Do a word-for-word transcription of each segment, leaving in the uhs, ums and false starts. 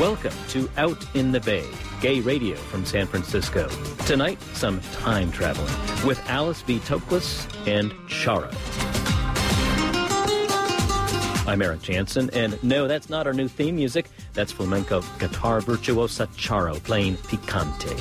Welcome to Out in the Bay, gay radio from San Francisco. Tonight, some time traveling with Alice B. Toklas and Charo. I'm Eric Jansen, and no, that's not our new theme music. That's flamenco guitar virtuosa Charo playing Picante.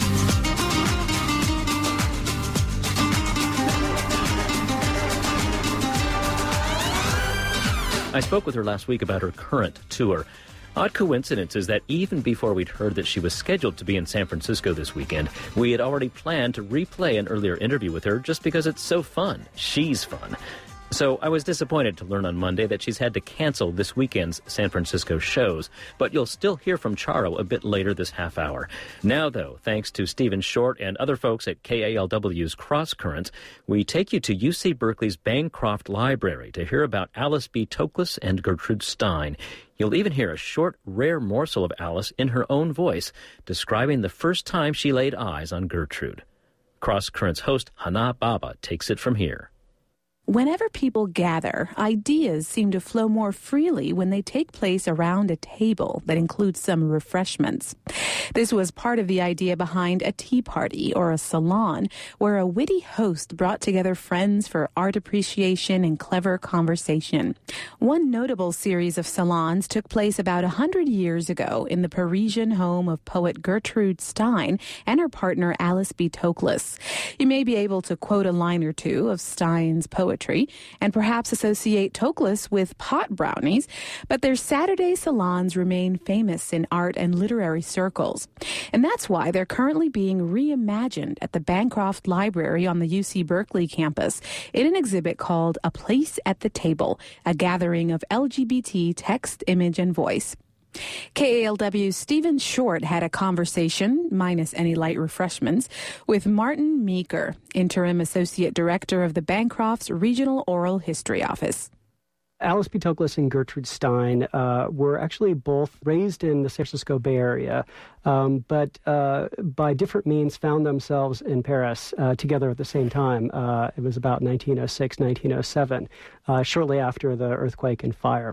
I spoke with her last week about her current tour. Odd coincidence is that even before we'd heard that she was scheduled to be in San Francisco this weekend, we had already planned to replay an earlier interview with her just because it's so fun. She's fun. So I was disappointed to learn on Monday that she's had to cancel this weekend's San Francisco shows, but you'll still hear from Charo a bit later this half hour. Now, though, thanks to Stephen Short and other folks at K A L W's Cross Currents, we take you to U C Berkeley's Bancroft Library to hear about Alice B. Toklas and Gertrude Stein. You'll even hear a short, rare morsel of Alice in her own voice, describing the first time she laid eyes on Gertrude. Cross Currents host Hana Baba takes it from here. Whenever people gather, ideas seem to flow more freely when they take place around a table that includes some refreshments. This was part of the idea behind a tea party or a salon, where a witty host brought together friends for art appreciation and clever conversation. One notable series of salons took place about a hundred years ago in the Parisian home of poet Gertrude Stein and her partner Alice B. Toklas. You may be able to quote a line or two of Stein's poetry and perhaps associate Toklas with pot brownies, but their Saturday salons remain famous in art and literary circles. And that's why they're currently being reimagined at the Bancroft Library on the U C Berkeley campus in an exhibit called A Place at the Table, a gathering of L G B T text, image, and voice. K A L W's Stephen Short had a conversation, minus any light refreshments, with Martin Meeker, Interim Associate Director of the Bancroft's Regional Oral History Office. Alice B. Toklas and Gertrude Stein uh, were actually both raised in the San Francisco Bay Area, um, but uh, by different means found themselves in Paris uh, together at the same time. Uh, it was about nineteen oh six, nineteen oh seven, uh, shortly after the earthquake and fire.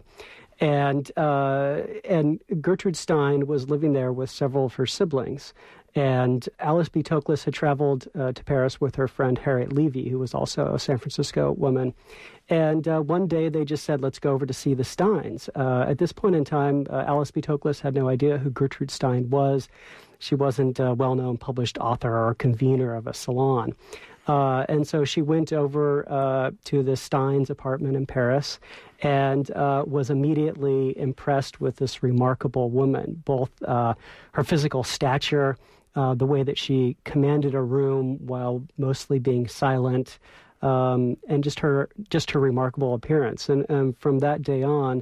And uh, and Gertrude Stein was living there with several of her siblings. And Alice B. Toklas had traveled uh, to Paris with her friend Harriet Levy, who was also a San Francisco woman. And uh, one day they just said, let's go over to see the Steins. Uh, at this point in time, uh, Alice B. Toklas had no idea who Gertrude Stein was. She wasn't a well-known published author or convener of a salon. Uh, and so she went over uh, to the Steins' apartment in Paris and uh, was immediately impressed with this remarkable woman, both uh, her physical stature, uh, the way that she commanded a room while mostly being silent, um, and just her just her remarkable appearance. And, and from that day on,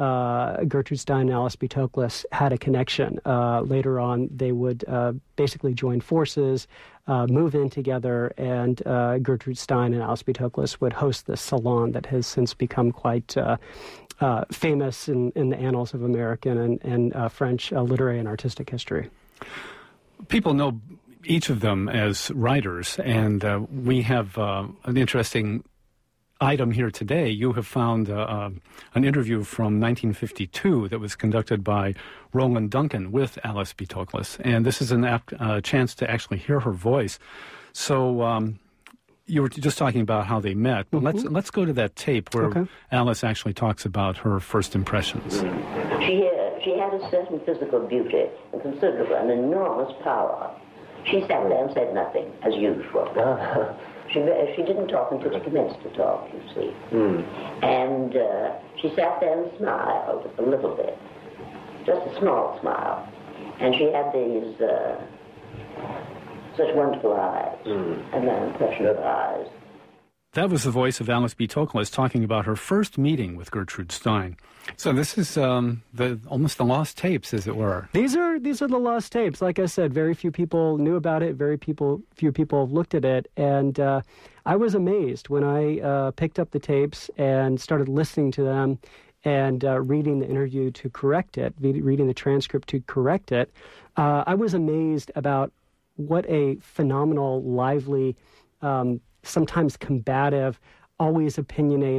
Uh, Gertrude Stein and Alice B. Toklas had a connection. Uh, later on, they would uh, basically join forces, uh, move in together, and uh, Gertrude Stein and Alice B. Toklas would host this salon that has since become quite uh, uh, famous in, in the annals of American and, and uh, French uh, literary and artistic history. People know each of them as writers, and uh, we have uh, an interesting item here today. You have found uh, uh, an interview from nineteen fifty-two that was conducted by Roland Duncan with Alice B. Toklas, and this is a uh, chance to actually hear her voice. So um, you were just talking about how they met, but mm-hmm. let's let's go to that tape where okay. Alice actually talks about her first impressions. She had, she had a certain physical beauty and considerable, an enormous power. She sat there and said nothing, as usual. She, she didn't talk until she commenced to talk, you see. Mm. And uh, she sat there and smiled a little bit, just a small smile. And she had these uh, such wonderful eyes, mm. and that impression of eyes. That was the voice of Alice B. Toklas talking about her first meeting with Gertrude Stein. So this is um, the almost the lost tapes, as it were. These are these are the lost tapes. Like I said, very few people knew about it. Very people, few people have looked at it, and uh, I was amazed when I uh, picked up the tapes and started listening to them and uh, reading the interview to correct it, reading the transcript to correct it. Uh, I was amazed about what a phenomenal, lively, um, sometimes combative, always opinionated,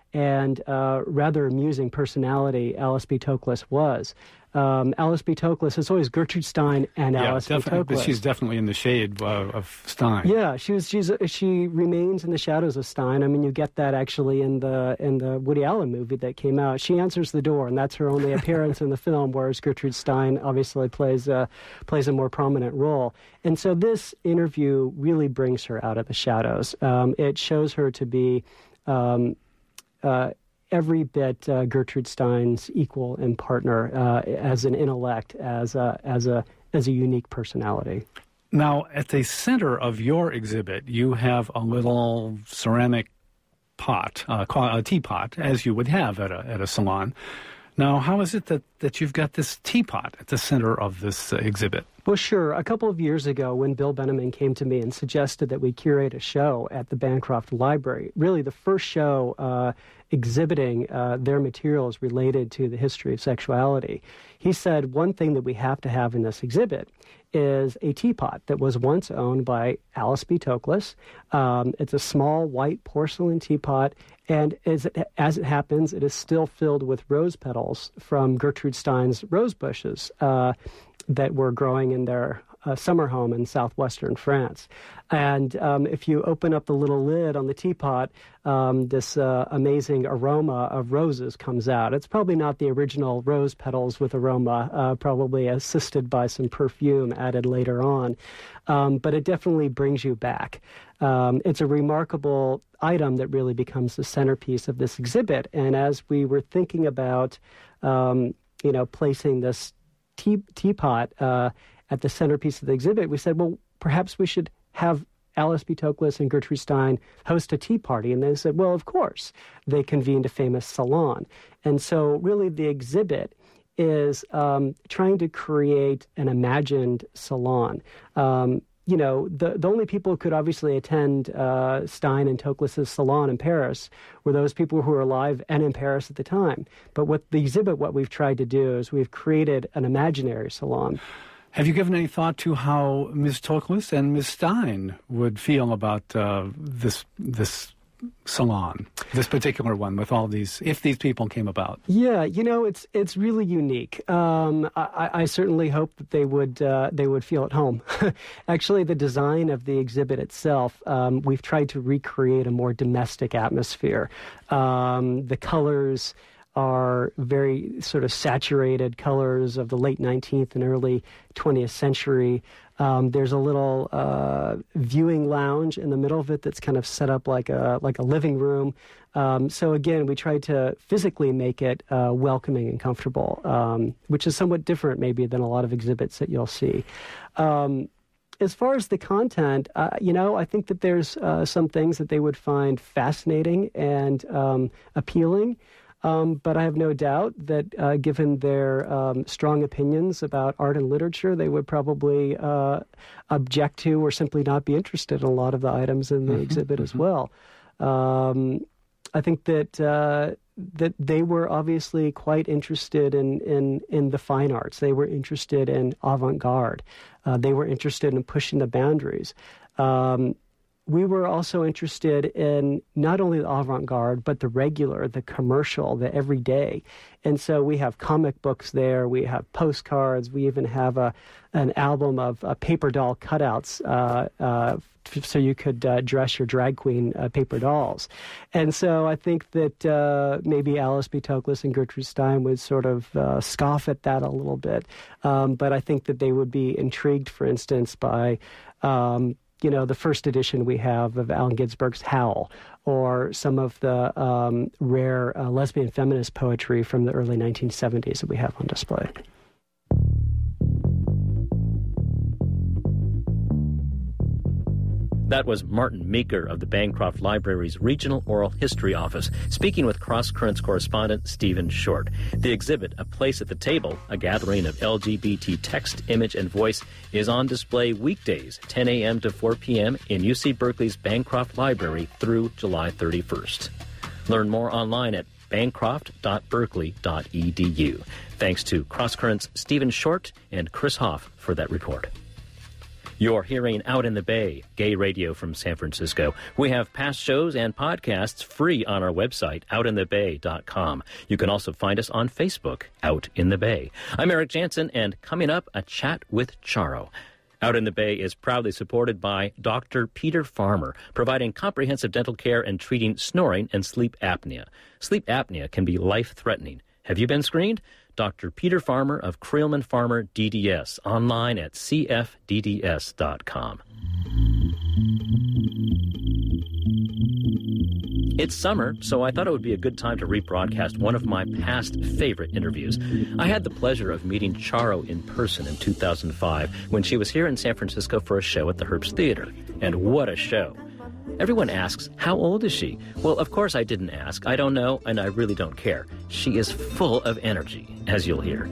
and uh, rather amusing personality Alice B. Toklas was. Um, Alice B. Toklas, it's always Gertrude Stein and yeah, Alice B. Toklas. She's definitely in the shade uh, of Stein. Yeah, she was. She's. She remains in the shadows of Stein. I mean, you get that actually in the in the Woody Allen movie that came out. She answers the door, and that's her only appearance in the film. Whereas Gertrude Stein obviously plays a plays a more prominent role. And so this interview really brings her out of the shadows. Um, it shows her to be. Um, uh, every bit uh, Gertrude Stein's equal and partner uh, as an intellect, as a, as a as a unique personality. Now, at the center of your exhibit, you have a little ceramic pot, uh, a teapot, as you would have at a at a salon. Now, how is it that, that you've got this teapot at the center of this uh, exhibit? Well, sure. A couple of years ago, when Bill Beneman came to me and suggested that we curate a show at the Bancroft Library, really the first show uh, exhibiting uh, their materials related to the history of sexuality, he said one thing that we have to have in this exhibit is a teapot that was once owned by Alice B. Toklas. Um, it's a small white porcelain teapot, and as it, as it happens, it is still filled with rose petals from Gertrude Stein's rose bushes uh, that were growing in their uh, summer home in southwestern France. And um, if you open up the little lid on the teapot, um, this uh, amazing aroma of roses comes out. It's probably not the original rose petals with aroma, uh, probably assisted by some perfume added later on. Um, but it definitely brings you back. Um, it's a remarkable item that really becomes the centerpiece of this exhibit. And as we were thinking about, um, you know, placing this tea, teapot uh, at the centerpiece of the exhibit, we said, well, perhaps we should have Alice B. Toklas and Gertrude Stein host a tea party. And they said, well, of course. They convened a famous salon. And so really the exhibit is um, trying to create an imagined salon. Um, you know, the, the only people who could obviously attend uh, Stein and Toklas' salon in Paris were those people who were alive and in Paris at the time. But what the exhibit, what we've tried to do is we've created an imaginary salon. Have you given any thought to how Miz Toklas and Miz Stein would feel about uh, this this salon, this particular one, with all these, if these people came about? Yeah, you know, it's it's really unique. Um, I, I certainly hope that they would uh, they would feel at home. Actually, the design of the exhibit itself, um, we've tried to recreate a more domestic atmosphere. Um, the colors are very sort of saturated colors of the late nineteenth and early twentieth century. Um, there's a little uh, viewing lounge in the middle of it that's kind of set up like a like a living room. Um, so again, we tried to physically make it uh, welcoming and comfortable, um, which is somewhat different maybe than a lot of exhibits that you'll see. Um, As far as the content, uh, you know, I think that there's uh, some things that they would find fascinating and um, appealing. Um, but I have no doubt that uh, given their um, strong opinions about art and literature, they would probably uh, object to or simply not be interested in a lot of the items in the mm-hmm, exhibit mm-hmm. as well. Um, I think that uh, that they were obviously quite interested in, in, in the fine arts. They were interested in avant-garde. Uh, they were interested in pushing the boundaries. Um, We were also interested in not only the avant-garde, but the regular, the commercial, the everyday. And so we have comic books there. We have postcards. We even have a an album of uh, paper doll cutouts uh, uh, so you could uh, dress your drag queen uh, paper dolls. And so I think that uh, maybe Alice B. Toklas and Gertrude Stein would sort of uh, scoff at that a little bit. Um, but I think that they would be intrigued, for instance, by... Um, you know, the first edition we have of Allen Ginsberg's Howl, or some of the um, rare uh, lesbian feminist poetry from the early nineteen seventies that we have on display. That was Martin Meeker of the Bancroft Library's Regional Oral History Office, speaking with Cross Currents correspondent Stephen Short. The exhibit, A Place at the Table, a gathering of L G B T text, image, and voice, is on display weekdays, ten a.m. to four p.m. in U C Berkeley's Bancroft Library through July thirty-first. Learn more online at bancroft dot berkeley dot e d u. Thanks to Cross Currents' Stephen Short and Chris Hoff for that report. You're hearing Out in the Bay, gay radio from San Francisco. We have past shows and podcasts free on our website, out in the bay dot com. You can also find us on Facebook, Out in the Bay. I'm Eric Jansen, and coming up, a chat with Charo. Out in the Bay is proudly supported by Doctor Peter Farmer, providing comprehensive dental care and treating snoring and sleep apnea. Sleep apnea can be life-threatening. Have you been screened? Doctor Peter Farmer of Creelman Farmer D D S, online at c f d d s dot com. It's summer, so I thought it would be a good time to rebroadcast one of my past favorite interviews. I had the pleasure of meeting Charo in person in two thousand five when she was here in San Francisco for a show at the Herbst Theater. And what a show! Everyone asks, how old is she? Well, of course I didn't ask. I don't know, and I really don't care. She is full of energy, as you'll hear.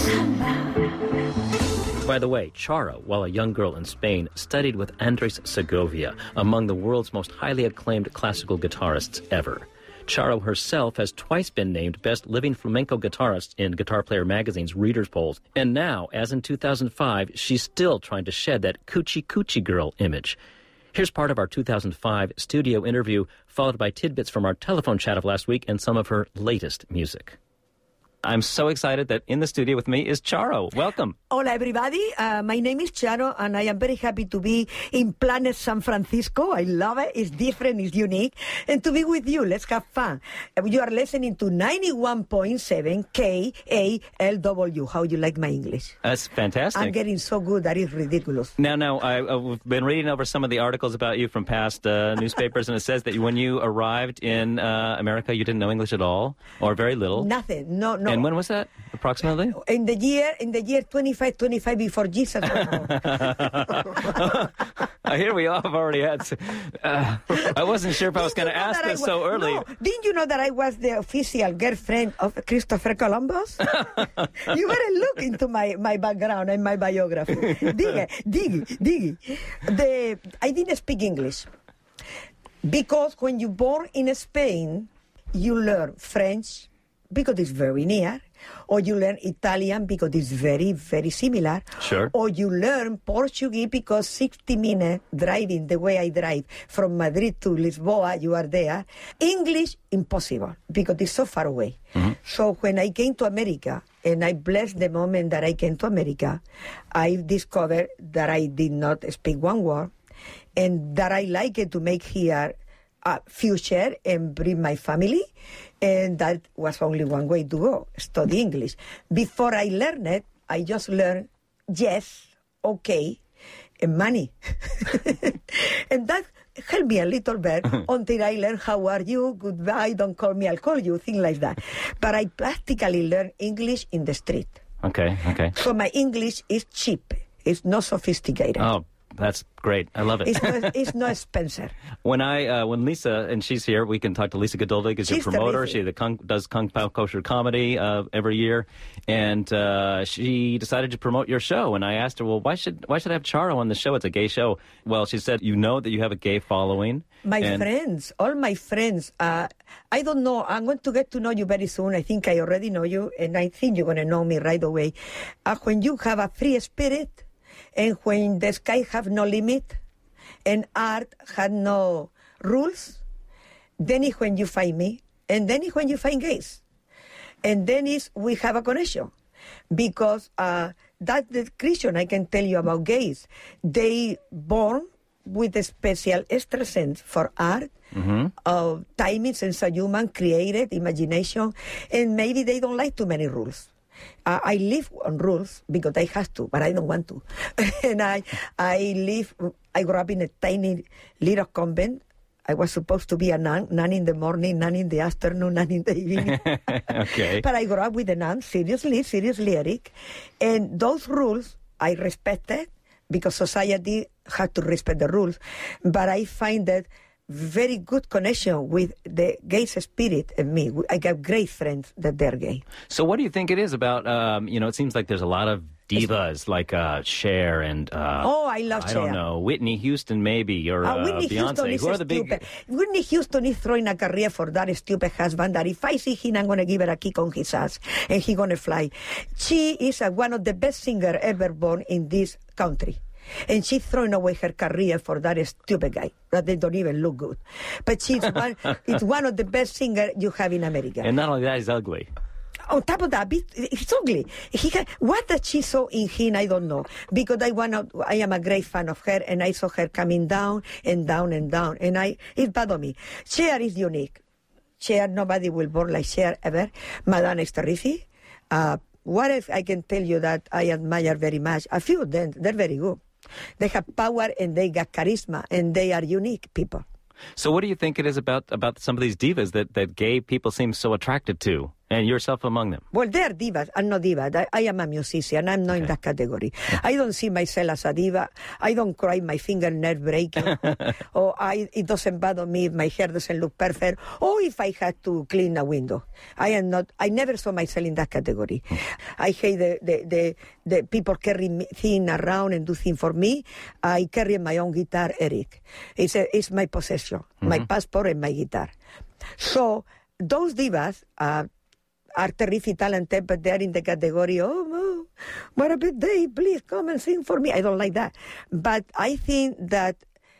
By the way, Charo, while a young girl in Spain, studied with Andres Segovia, among the world's most highly acclaimed classical guitarists ever. Charo herself has twice been named Best Living Flamenco Guitarist in Guitar Player Magazine's Readers' Polls. And now, as in two thousand five, she's still trying to shed that coochie coochie girl image. Here's part of our two thousand five studio interview, followed by tidbits from our telephone chat of last week and some of her latest music. I'm so excited that in the studio with me is Charo. Welcome. Hola, everybody. Uh, my name is Charo, and I am very happy to be in Planet San Francisco. I love it. It's different. It's unique. And to be with you. Let's have fun. You are listening to ninety-one point seven K A L W. How you like my English? That's fantastic. I'm getting so good that it's ridiculous. Now, now, I, I've been reading over some of the articles about you from past uh, newspapers, and it says that when you arrived in uh, America, you didn't know English at all, or very little. Nothing. No, no. And when was that, approximately? In the year, in the year twenty-five twenty-five before Jesus. Here we have already had. Uh, I wasn't sure if I was going to ask this was, so early. No, didn't you know that I was the official girlfriend of Christopher Columbus? You better look into my, my background and my biography. Dig, dig, dig. The I didn't speak English because when you're born in Spain, you learn French, because it's very near, or you learn Italian because it's very, very similar. Sure. Or you learn Portuguese because sixty minutes driving, the way I drive from Madrid to Lisboa, you are there. English, impossible, because it's so far away. Mm-hmm. So when I came to America, and I blessed the moment that I came to America, I discovered that I did not speak one word, and that I like it to make here a future and bring my family. And that was only one way to go, study English. Before I learned it, I just learned yes, okay, and money. And that helped me a little bit until I learned how are you, goodbye, don't call me, I'll call you, things like that. But I practically learned English in the street. Okay, okay. So my English is cheap. It's not sophisticated. Oh, that's great. I love it. It's not, it's not expensive. When I, uh, when Lisa, and she's here, we can talk to Lisa Gadoldi because you're a promoter. Terrific. She the Kung, does Kung Pao Kosher comedy uh, every year, and uh, she decided to promote your show. And I asked her, well, why should why should I have Charo on the show? It's a gay show. Well, she said, you know that you have a gay following. My and friends, all my friends, uh, I don't know. I'm going to get to know you very soon. I think I already know you, and I think you're going to know me right away. Uh, when you have a free spirit, and when the sky have no limit, and art had no rules, then is when you find me, and then is when you find gays. And then is we have a connection. Because uh, that's the Christian I can tell you about gays. They born with a special extra sense for art, mm-hmm. of timing, sense of human, created, imagination, and maybe they don't like too many rules. Uh, I live on rules because I have to, but I don't want to. And I, I live, I grew up in a tiny little convent. I was supposed to be a nun, nun in the morning, nun in the afternoon, nun in the evening. Okay. But I grew up with a nun, seriously, seriously, Eric. And those rules I respected because society had to respect the rules. But I find that very good connection with the gay spirit and me. I got great friends that they're gay. So what do you think it is about, um, you know, it seems like there's a lot of divas like uh, Cher and... Uh, oh, I love I Cher. I don't know, Whitney Houston maybe, or uh, uh, Whitney Beyonce. Houston is Who are the stupid. big... Whitney Houston is throwing a career for that stupid husband that if I see him, I'm going to give her a kick on his ass and he's going to fly. She is uh, one of the best singers ever born in this country. And she's throwing away her career for that stupid guy that they don't even look good. But she's one, it's one of the best singers you have in America. And not only that, he's ugly. On top of that, he's ugly. He had, what that she saw in him, I don't know. Because I want I am a great fan of her, and I saw her coming down and down and down. And I, it bothered me. Cher is unique. Cher, nobody will born like Cher ever. Madonna is terrific. Uh, what if I can tell you that I admire very much? A few of them, they're very good. They have power and they got charisma, and they are unique people. So what do you think it is about, about some of these divas that, that gay people seem so attracted to, and yourself among them? Well, they're divas. I'm not diva. I, I am a musician. I'm not okay. in that category. I don't see myself as a diva. I don't cry my fingernail breaking. Or I, it doesn't bother me if my hair doesn't look perfect. Or if I had to clean a window. I am not. I never saw myself in that category. I hate the, the, the, the people carry things around and do things for me. I carry my own guitar, Eric. It's, a, it's my possession, mm-hmm. my passport and my guitar. So those divas... Uh, are terrific talented, but they're in the category, oh, oh, what a big day, please come and sing for me. I don't like that. But I think that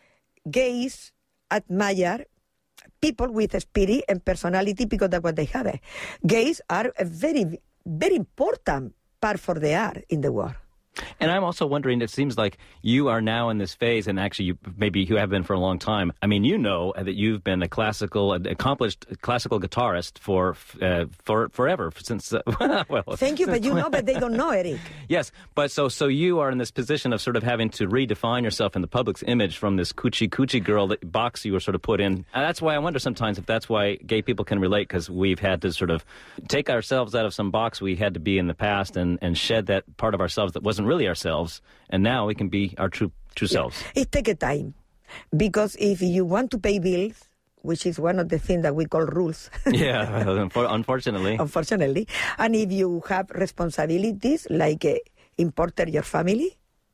gays admire people with spirit and personality because that's what they have. Gays are a very, very important part for the art in the world. And I'm also wondering, it seems like you are now in this phase, and actually you, maybe you have been for a long time. I mean, you know that you've been a classical, an accomplished classical guitarist for uh, for forever, since, uh, well... Thank you, but you know, but they don't know, Eric. Yes, but so so you are in this position of sort of having to redefine yourself in the public's image from this coochie coochie girl that box you were sort of put in. And that's why I wonder sometimes if that's why gay people can relate, because we've had to sort of take ourselves out of some box we had to be in the past and, and shed that part of ourselves that wasn't really ourselves, and now we can be our true true selves. Yeah. It takes a time, because if you want to pay bills, which is one of the things that we call rules. Yeah, unfortunately. Unfortunately. And if you have responsibilities, like uh, important your family,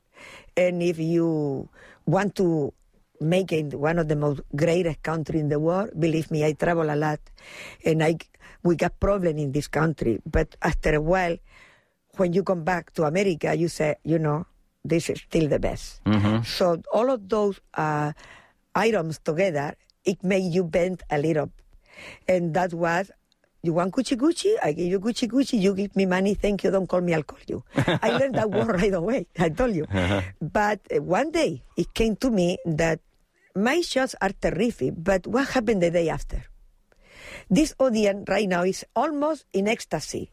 and if you want to make it one of the most greatest country in the world, believe me, I travel a lot, and I we got problem in this country, but after a while, when you come back to America, you say, you know, this is still the best. Mm-hmm. So all of those uh, items together, it made you bend a little. And that was, you want Gucci Gucci? I give you Gucci Gucci. You give me money. Thank you. Don't call me. I'll call you. I learned that word right away. I told you. Uh-huh. But uh, one day, it came to me that my shows are terrific, but what happened the day after? This audience right now is almost in ecstasy,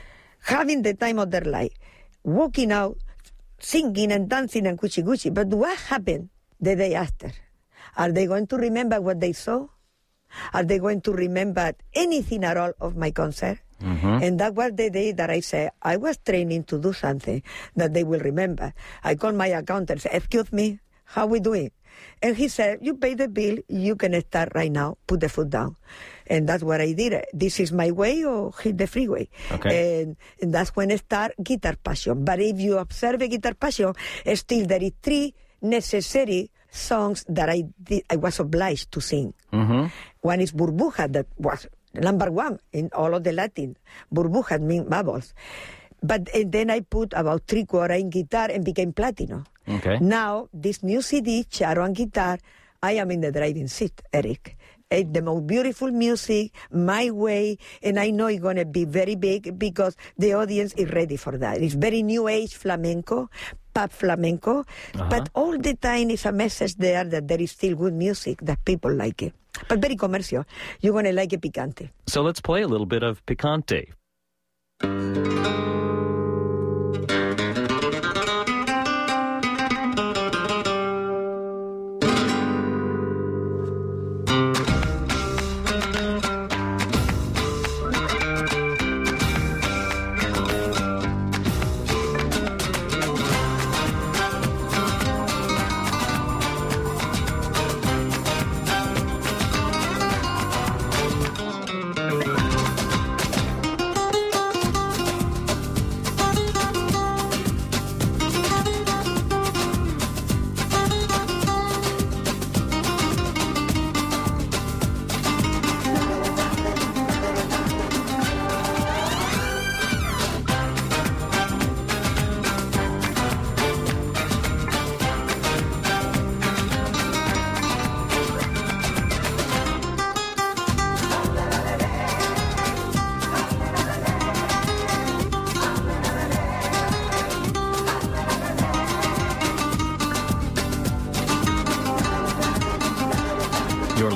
having the time of their life, walking out, singing and dancing and Gucci Gucci. But what happened the day after? Are they going to remember what they saw? Are they going to remember anything at all of my concert? Mm-hmm. And that was the day that I said, I was training to do something that they will remember. I called my accountant and said, excuse me, how we doing? And he said, you pay the bill, you can start right now, put the foot down. And that's what I did. This is my way, or hit the freeway. Okay. And, and that's when I start Guitar Passion. But if you observe a Guitar Passion, still there is three necessary songs that I did, I was obliged to sing. Mm-hmm. One is Burbuja, that was number one in all of the Latin. Burbuja means bubbles. But and then I put about three quarter in guitar and became platinum. Okay. Now, this new C D, Charo and Guitar, I am in the driving seat, Eric. It's the most beautiful music, my way, and I know it's going to be very big because the audience is ready for that. It's very new age flamenco, pop flamenco, uh-huh. but all the time is a message there that there is still good music, that people like it. But very commercial. You're going to like it picante. So let's play a little bit of Picante.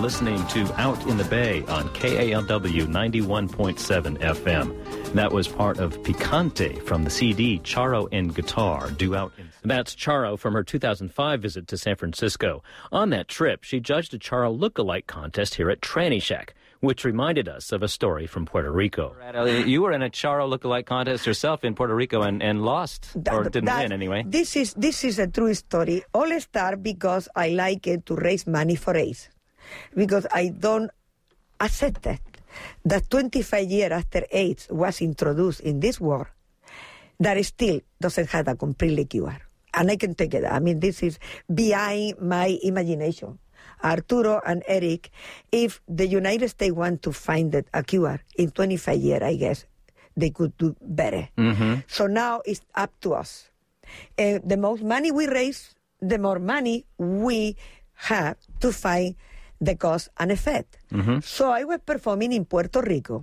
listening to Out in the Bay on K A L W ninety-one point seven F M. That was part of Picante from the C D Charo and Guitar, due out in... That's Charo from her two thousand five visit to San Francisco. On that trip, she judged a Charo lookalike contest here at Tranny Shack, which reminded us of a story from Puerto Rico. You were in a Charo lookalike contest yourself in Puerto Rico and, and lost, that, or didn't that, win anyway. This is this is a true story. All start because I like it to raise money for AIDS. Because I don't accept it. That twenty-five years after AIDS was introduced in this world, that still doesn't have a complete cure. And I can take it. I mean, this is behind my imagination. Arturo and Eric, if the United States want to find it a cure in twenty-five years, I guess they could do better. Mm-hmm. So now it's up to us. Uh, the more money we raise, the more money we have to find the cause and effect. Mm-hmm. So I was performing in Puerto Rico,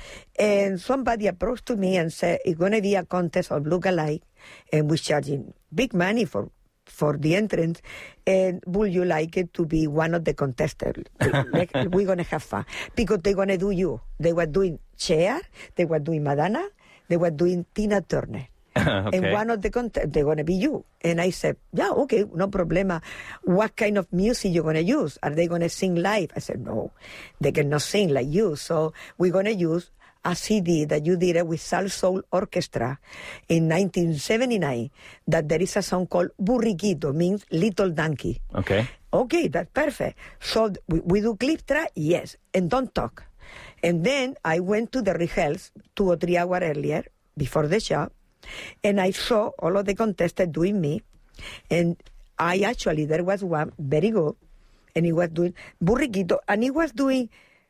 and somebody approached to me and said, it's going to be a contest of lookalike, and we're charging big money for for the entrance, and would you like it to be one of the contestants? Like, we're going to have fun. Because they're going to do you. They were doing Cher, they were doing Madonna, they were doing Tina Turner. Okay. And one of the contests, they're going to be you. And I said, yeah, okay, no problema. What kind of music you're going to use? Are they going to sing live? I said, no, they cannot sing like you. So we're going to use a C D that you did it with Sal Soul Orchestra in nineteen seventy-nine, that there is a song called Burriquito, means little donkey. Okay. Okay, that's perfect. So we, we do clip track, yes, and don't talk. And then I went to the rehearsal two or three hours earlier, before the show, and I saw all of the contestants doing me, and I actually, there was one very good, and he was doing Burriquito, and he was doing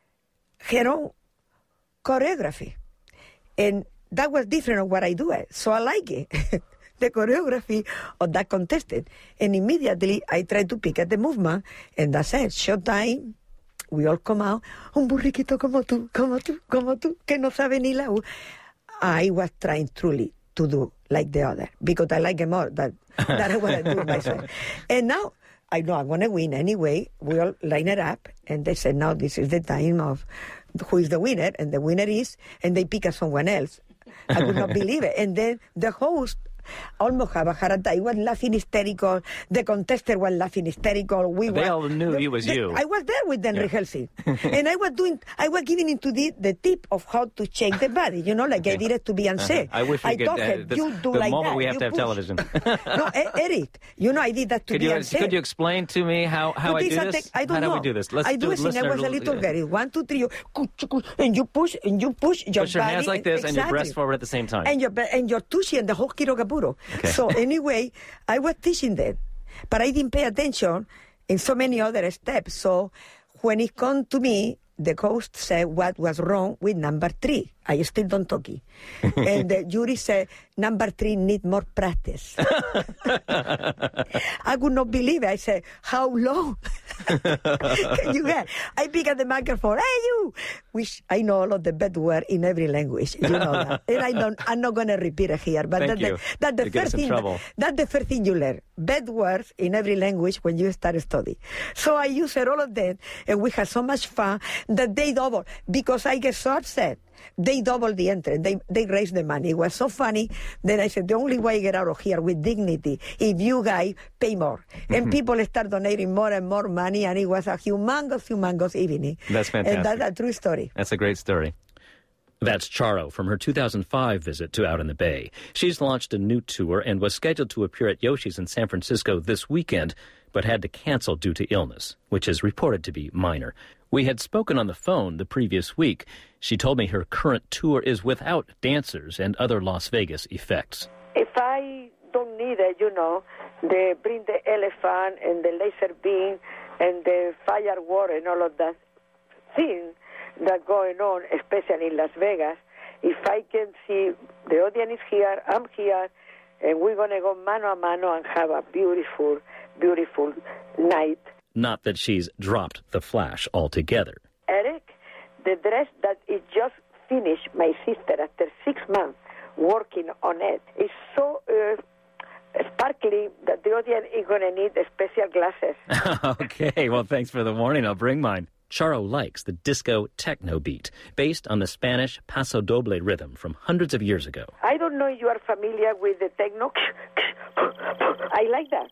her own choreography. And that was different of what I do it. So I like it, the choreography of that contestant. And immediately I tried to pick at the movement, and that's it. Short time, we all come out, un burriquito como tú, como tú, como tú, que no sabe ni la U. I was trying truly to do like the other, because I like it more than, than what I do myself. And now, I know I'm going to win anyway. We all line it up, and they said, now this is the time of who is the winner, and the winner is, and they pick someone else. I could not believe it. And then the host almost have a heart attack. I was laughing hysterical. The contestant was laughing hysterical. We they were, all knew the, it was the, you. I was there with them yeah. rehearsing. And I was doing, I was giving into the, the tip of how to shake the body, you know, like okay. I did it to Beyonce. Uh-huh. I wish we I could, told uh, her, the, you do the like moment that. we have you to have push. television. No, Eric, you know, I did that to could you, Beyonce. Could you explain to me how, how I do this? I don't how know. do we do this? Let's I do, do it since I was a little girl. One, two, three, you, and you push, and you push your Push your body. hands like this exactly. and your breast forward at the same time. And your, and your tushy and the whole kirogapuro. Okay. So anyway, I was teaching that, but I didn't pay attention in so many other steps. So when it come to me, the host said what was wrong with number three. I still don't talk it. And the jury said, number three need more practice. I could not believe it. I said, how long can you get? I pick up the microphone, hey you, which I know all of the bad words in every language. You know that. And I don't, I'm not going to repeat it here. But Thank that's you. the, that the You get first us in thing, trouble. that's the first thing you learn. Bad words in every language when you start studying. So I used all of them, and we had so much fun that they double, because I get so upset. They doubled the entrance. They they raised the money. It was so funny. Then I said, the only way I get out of here with dignity, if you guys pay more. And people start donating more and more money, and it was a humongous, humongous evening. That's fantastic. And that's a true story. That's a great story. That's Charo from her two thousand five visit to Out in the Bay. She's launched a new tour and was scheduled to appear at Yoshi's in San Francisco this weekend, but had to cancel due to illness, which is reported to be minor. We had spoken on the phone the previous week. She told me her current tour is without dancers and other Las Vegas effects. If I don't need it, you know, they bring the elephant and the laser beam and the firework and all of that thing that's going on, especially in Las Vegas. If I can see the audience is here, I'm here, and we're going to go mano a mano and have a beautiful, beautiful night. Not that she's dropped the flash altogether. Eric, the dress that is just finished, my sister, after six months working on it, is so uh, sparkly that the audience is going to need special glasses. Okay, well, thanks for the warning. I'll bring mine. Charo likes the disco techno beat, based on the Spanish paso doble rhythm from hundreds of years ago. I don't know if you are familiar with the techno. I like that.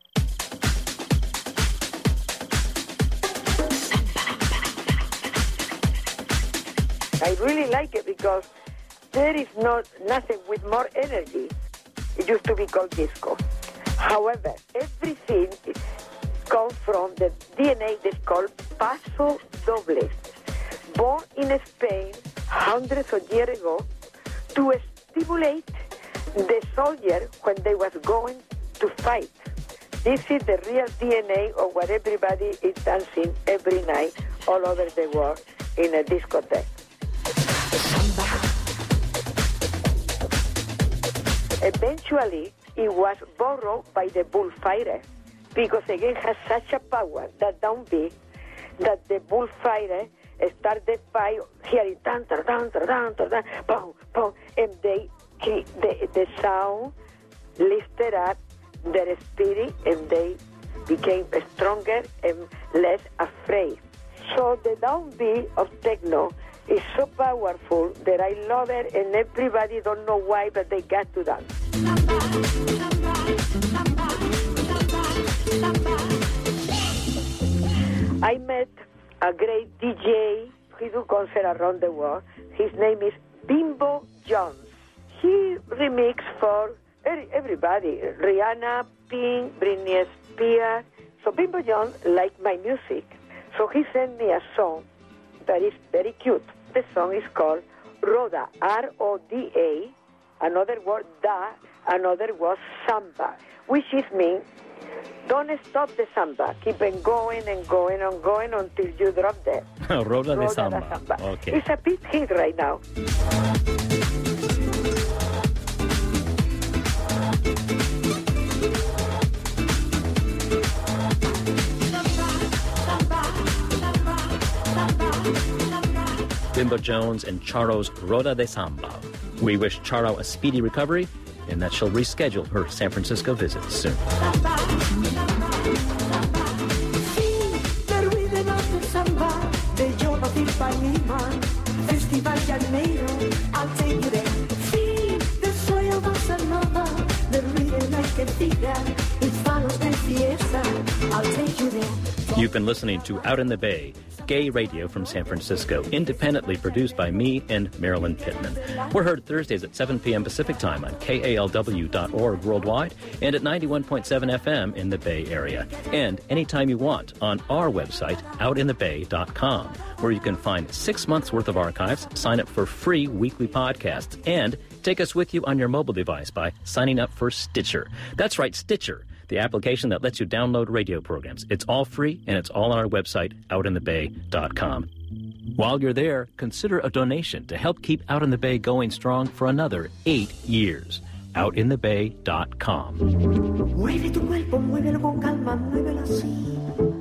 I really like it because there is not nothing with more energy. It used to be called disco. However, everything comes from the D N A that's called paso doble. Born in Spain hundreds of years ago to stimulate the soldier when they was going to fight. This is the real D N A of what everybody is dancing every night all over the world in a discotheque. Eventually, it was borrowed by the bullfighter because again has such a power that downbeat that the bullfighter start the fight hearing tan tan tan tan tan tan boom boom, and they the the sound lifted up their spirit and they became stronger and less afraid. So the downbeat of techno is so powerful that I love it, and everybody don't know why, but they got to dance. I met a great D J. He do concert around the world. His name is Bimbo Jones. He remixed for everybody: Rihanna, Pink, Britney Spears. So Bimbo Jones liked my music, so he sent me a song that is very cute. The song is called Roda, R O D A, another word da, another word samba, which is mean, don't stop the samba, keep on going and going and going until you drop dead. Roda, Roda de samba. samba. Okay. It's a big hit right now. Bimbo Jones and Charo's Roda de Samba. We wish Charo a speedy recovery and that she'll reschedule her San Francisco visit soon. You've been listening to Out in the Bay, gay radio from San Francisco, independently produced by me and Marilyn Pittman. We're heard Thursdays at seven p.m. Pacific Time on K A L W dot org worldwide and at ninety-one point seven F M in the Bay Area. And anytime you want on our website, out in the bay dot com, where you can find six months worth of archives, sign up for free weekly podcasts, and take us with you on your mobile device by signing up for Stitcher. That's right, Stitcher, the application that lets you download radio programs. It's all free, and it's all on our website, out in the bay dot com. While you're there, consider a donation to help keep Out in the Bay going strong for another eight years. out in the bay dot com. Mueve tu cuerpo, muévelo con calma, muévelo así.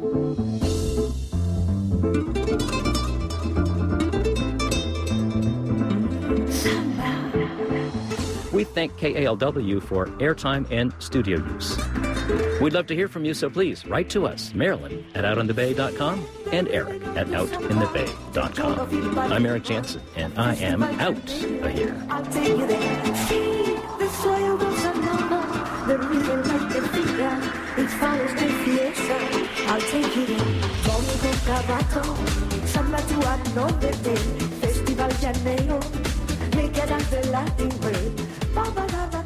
We thank K A L W for airtime and studio use. We'd love to hear from you, so please write to us, Marilyn at out in the bay dot com and Eric at out in the bay dot com. I'm Eric Jansen, and I am out of here. I'll take you there. See the soil goes another, the rhythm like the figure, it follows the fiesta. I'll take you there. Domingo Cavato, samba to another day, Festival Janeiro, make it as the Latin way. Ba ba da da.